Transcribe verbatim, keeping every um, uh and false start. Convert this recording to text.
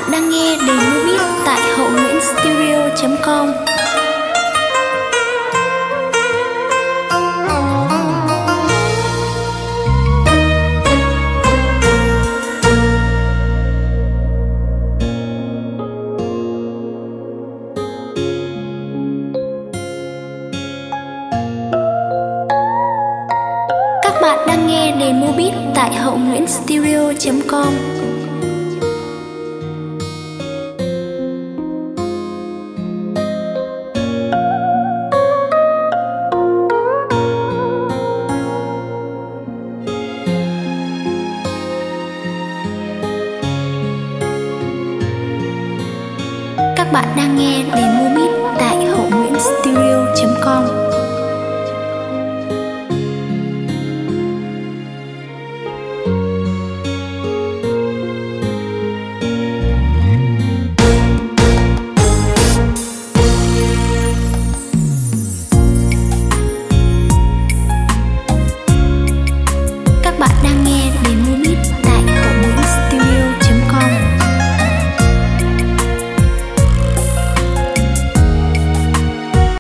bạn đang nghe Demo Beat tại hậu nguyễn studio chấm com. Các bạn đang nghe Demo Beat tại hậu nguyễn studio chấm com. Các bạn đang nghe Demo Beat tại hậu nguyễn studio chấm com.